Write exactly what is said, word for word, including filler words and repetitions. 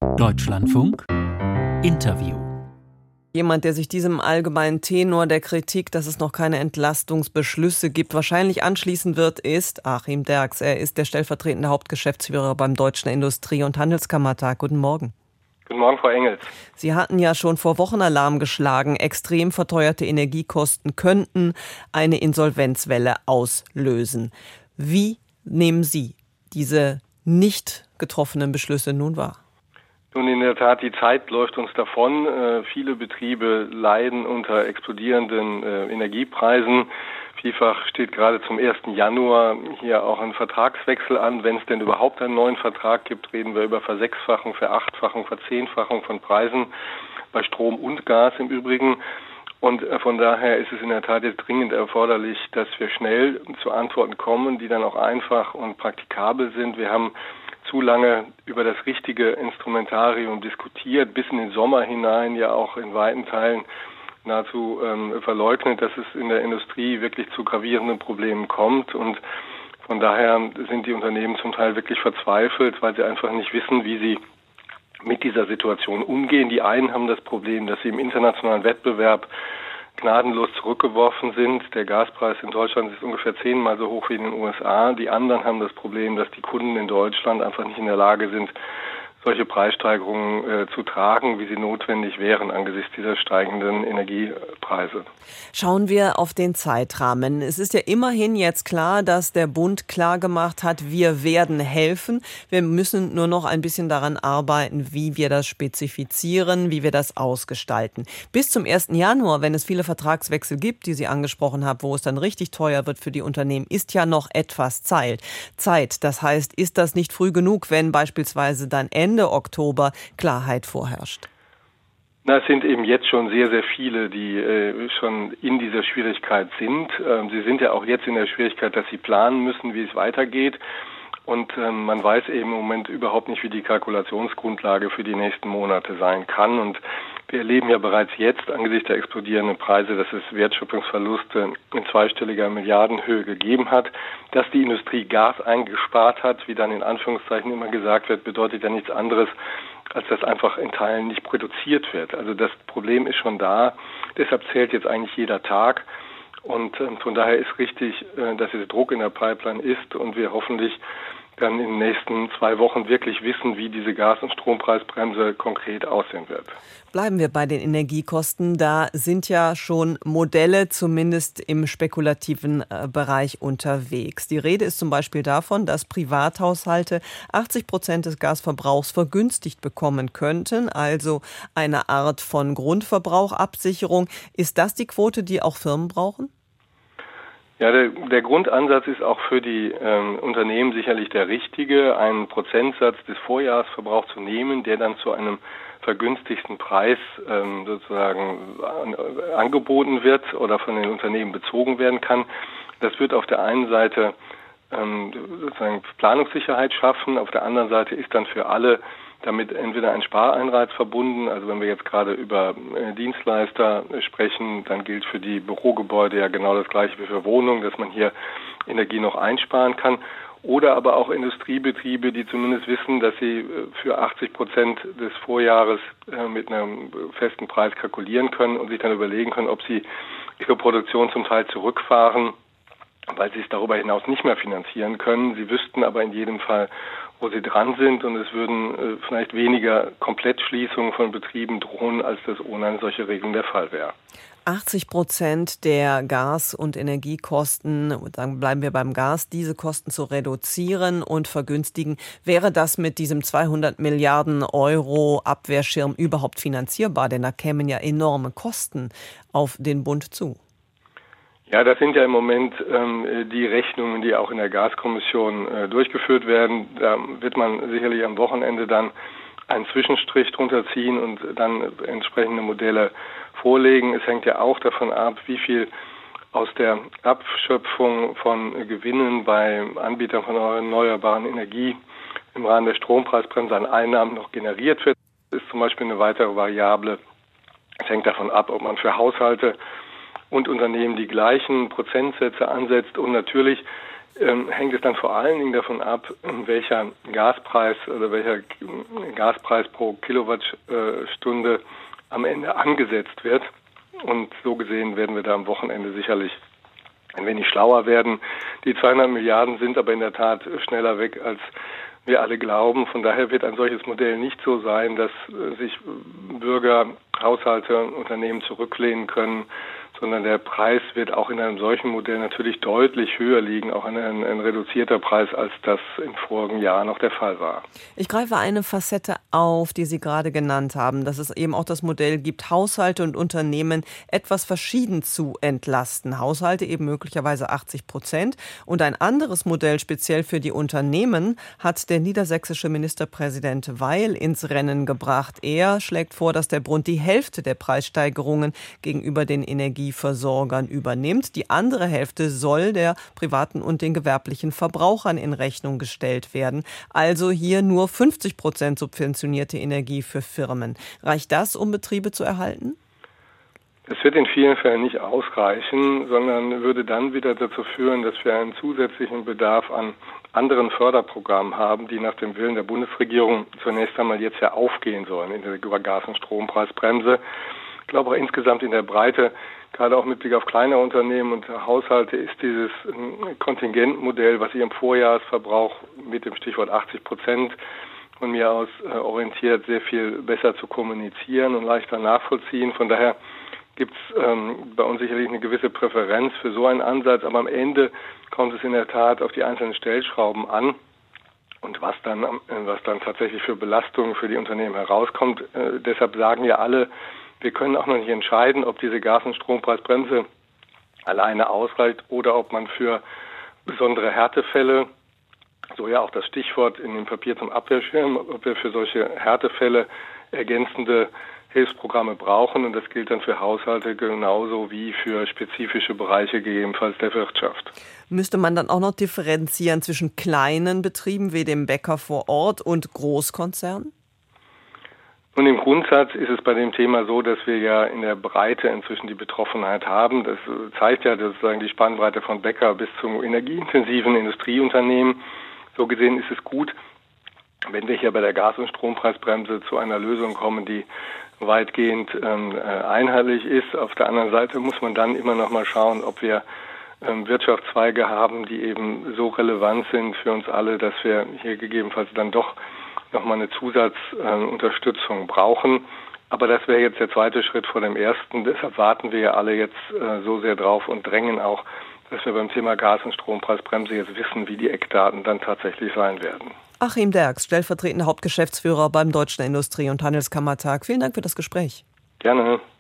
Deutschlandfunk Interview. Jemand, der sich diesem allgemeinen Tenor der Kritik, dass es noch keine Entlastungsbeschlüsse gibt, wahrscheinlich anschließen wird, ist Achim Derks. Er ist der stellvertretende Hauptgeschäftsführer beim Deutschen Industrie- und Handelskammertag. Guten Morgen. Guten Morgen, Frau Engels. Sie hatten ja schon vor Wochen Alarm geschlagen. Extrem verteuerte Energiekosten könnten eine Insolvenzwelle auslösen. Wie nehmen Sie diese nicht getroffenen Beschlüsse nun wahr? Nun, in der Tat, die Zeit läuft uns davon. Äh, viele Betriebe leiden unter explodierenden äh, Energiepreisen. Vielfach steht gerade zum ersten Januar hier auch ein Vertragswechsel an. Wenn es denn überhaupt einen neuen Vertrag gibt, reden wir über Versechsfachung, Verachtfachung, Verzehnfachung von Preisen, bei Strom und Gas im Übrigen. Und äh, von daher ist es in der Tat jetzt dringend erforderlich, dass wir schnell zu Antworten kommen, die dann auch einfach und praktikabel sind. Wir haben zu lange über das richtige Instrumentarium diskutiert, bis in den Sommer hinein ja auch in weiten Teilen nahezu ähm, verleugnet, dass es in der Industrie wirklich zu gravierenden Problemen kommt. Und von daher sind die Unternehmen zum Teil wirklich verzweifelt, weil sie einfach nicht wissen, wie sie mit dieser Situation umgehen. Die einen haben das Problem, dass sie im internationalen Wettbewerb gnadenlos zurückgeworfen sind. Der Gaspreis in Deutschland ist ungefähr zehnmal so hoch wie in den U S A. Die anderen haben das Problem, dass die Kunden in Deutschland einfach nicht in der Lage sind, solche Preissteigerungen äh, zu tragen, wie sie notwendig wären angesichts dieser steigenden Energiepreise. Schauen wir auf den Zeitrahmen. Es ist ja immerhin jetzt klar, dass der Bund klargemacht hat, wir werden helfen. Wir müssen nur noch ein bisschen daran arbeiten, wie wir das spezifizieren, wie wir das ausgestalten. Bis zum ersten Januar, wenn es viele Vertragswechsel gibt, die Sie angesprochen haben, wo es dann richtig teuer wird für die Unternehmen, ist ja noch etwas Zeit. Zeit. Das heißt, ist das nicht früh genug, wenn beispielsweise dann Ende Ende Oktober Klarheit vorherrscht? Na, es sind eben jetzt schon sehr, sehr viele, die äh, schon in dieser Schwierigkeit sind. Ähm, sie sind ja auch jetzt in der Schwierigkeit, dass sie planen müssen, wie es weitergeht. Und ähm, man weiß eben im Moment überhaupt nicht, wie die Kalkulationsgrundlage für die nächsten Monate sein kann. Und wir erleben ja bereits jetzt angesichts der explodierenden Preise, dass es Wertschöpfungsverluste in zweistelliger Milliardenhöhe gegeben hat. Dass die Industrie Gas eingespart hat, wie dann in Anführungszeichen immer gesagt wird, bedeutet ja nichts anderes, als dass einfach in Teilen nicht produziert wird. Also das Problem ist schon da. Deshalb zählt jetzt eigentlich jeder Tag. Und äh, von daher ist richtig, äh, dass jetzt Druck in der Pipeline ist und wir hoffentlich dann in den nächsten zwei Wochen wirklich wissen, wie diese Gas- und Strompreisbremse konkret aussehen wird. Bleiben wir bei den Energiekosten. Da sind ja schon Modelle zumindest im spekulativen äh, Bereich unterwegs. Die Rede ist zum Beispiel davon, dass Privathaushalte achtzig Prozent des Gasverbrauchs vergünstigt bekommen könnten, also eine Art von Grundverbrauchabsicherung. Ist das die Quote, die auch Firmen brauchen? Ja, der, der Grundansatz ist auch für die ähm, Unternehmen sicherlich der richtige, einen Prozentsatz des Vorjahresverbrauchs zu nehmen, der dann zu einem vergünstigsten Preis ähm, sozusagen an, äh, angeboten wird oder von den Unternehmen bezogen werden kann. Das wird auf der einen Seite ähm, sozusagen Planungssicherheit schaffen, auf der anderen Seite ist dann für alle damit entweder ein Spareinreiz verbunden, also wenn wir jetzt gerade über äh, Dienstleister sprechen, dann gilt für die Bürogebäude ja genau das Gleiche wie für Wohnungen, dass man hier Energie noch einsparen kann. Oder aber auch Industriebetriebe, die zumindest wissen, dass sie äh, für achtzig Prozent des Vorjahres äh, mit einem festen Preis kalkulieren können und sich dann überlegen können, ob sie ihre Produktion zum Teil zurückfahren, weil sie es darüber hinaus nicht mehr finanzieren können. Sie wüssten aber in jedem Fall, wo sie dran sind und es würden äh, vielleicht weniger Komplettschließungen von Betrieben drohen, als das ohne eine solche Regelung der Fall wäre. achtzig Prozent der Gas- und Energiekosten, dann bleiben wir beim Gas, diese Kosten zu reduzieren und vergünstigen. Wäre das mit diesem zweihundert Milliarden Euro Abwehrschirm überhaupt finanzierbar? Denn da kämen ja enorme Kosten auf den Bund zu. Ja, das sind ja im Moment ähm, die Rechnungen, die auch in der Gaskommission äh, durchgeführt werden. Da wird man sicherlich am Wochenende dann einen Zwischenstrich drunter ziehen und dann entsprechende Modelle vorlegen. Es hängt ja auch davon ab, wie viel aus der Abschöpfung von Gewinnen bei Anbietern von erneuerbaren Energie im Rahmen der Strompreisbremse an Einnahmen noch generiert wird. Das ist zum Beispiel eine weitere Variable. Es hängt davon ab, ob man für Haushalte und Unternehmen die gleichen Prozentsätze ansetzt und natürlich ähm, hängt es dann vor allen Dingen davon ab, welcher Gaspreis oder welcher Gaspreis pro Kilowattstunde am Ende angesetzt wird. Und so gesehen werden wir da am Wochenende sicherlich ein wenig schlauer werden. Die zweihundert Milliarden sind aber in der Tat schneller weg, als wir alle glauben. Von daher wird ein solches Modell nicht so sein, dass sich Bürger, Haushalte, Unternehmen zurücklehnen können, sondern der Preis wird auch in einem solchen Modell natürlich deutlich höher liegen, auch ein, ein reduzierter Preis, als das im vorigen Jahr noch der Fall war. Ich greife eine Facette auf, die Sie gerade genannt haben, dass es eben auch das Modell gibt, Haushalte und Unternehmen etwas verschieden zu entlasten. Haushalte eben möglicherweise achtzig Prozent. Und ein anderes Modell speziell für die Unternehmen hat der niedersächsische Ministerpräsident Weil ins Rennen gebracht. Er schlägt vor, dass der Bund die Hälfte der Preissteigerungen gegenüber den Energieversorgern übernimmt. Die andere Hälfte soll der privaten und den gewerblichen Verbrauchern in Rechnung gestellt werden. Also hier nur fünfzig Prozent subventionierte Energie für Firmen. Reicht das, um Betriebe zu erhalten? Es wird in vielen Fällen nicht ausreichen, sondern würde dann wieder dazu führen, dass wir einen zusätzlichen Bedarf an anderen Förderprogrammen haben, die nach dem Willen der Bundesregierung zunächst einmal jetzt ja aufgehen sollen in der Gas- und Strompreisbremse. Ich glaube auch insgesamt in der Breite, gerade auch mit Blick auf kleine Unternehmen und Haushalte, ist dieses Kontingentmodell, was sich im Vorjahresverbrauch mit dem Stichwort achtzig Prozent von mir aus äh, orientiert, sehr viel besser zu kommunizieren und leichter nachvollziehen. Von daher gibt es ähm, bei uns sicherlich eine gewisse Präferenz für so einen Ansatz, aber am Ende kommt es in der Tat auf die einzelnen Stellschrauben an und was dann, äh, was dann tatsächlich für Belastungen für die Unternehmen herauskommt. Äh, deshalb sagen ja alle, wir können auch noch nicht entscheiden, ob diese Gas- und Strompreisbremse alleine ausreicht oder ob man für besondere Härtefälle, so ja auch das Stichwort in dem Papier zum Abwehrschirm, ob wir für solche Härtefälle ergänzende Hilfsprogramme brauchen. Und das gilt dann für Haushalte genauso wie für spezifische Bereiche gegebenenfalls der Wirtschaft. Müsste man dann auch noch differenzieren zwischen kleinen Betrieben wie dem Bäcker vor Ort und Großkonzernen? Und im Grundsatz ist es bei dem Thema so, dass wir ja in der Breite inzwischen die Betroffenheit haben. Das zeigt ja sozusagen die Spannbreite von Bäcker bis zu energieintensiven Industrieunternehmen. So gesehen ist es gut, wenn wir hier bei der Gas- und Strompreisbremse zu einer Lösung kommen, die weitgehend ähm, einheitlich ist. Auf der anderen Seite muss man dann immer noch mal schauen, ob wir ähm, Wirtschaftszweige haben, die eben so relevant sind für uns alle, dass wir hier gegebenenfalls dann doch nochmal eine Zusatzunterstützung äh, brauchen. Aber das wäre jetzt der zweite Schritt vor dem ersten. Deshalb warten wir ja alle jetzt äh, so sehr drauf und drängen auch, dass wir beim Thema Gas- und Strompreisbremse jetzt wissen, wie die Eckdaten dann tatsächlich sein werden. Achim Derks, stellvertretender Hauptgeschäftsführer beim Deutschen Industrie- und Handelskammertag. Vielen Dank für das Gespräch. Gerne.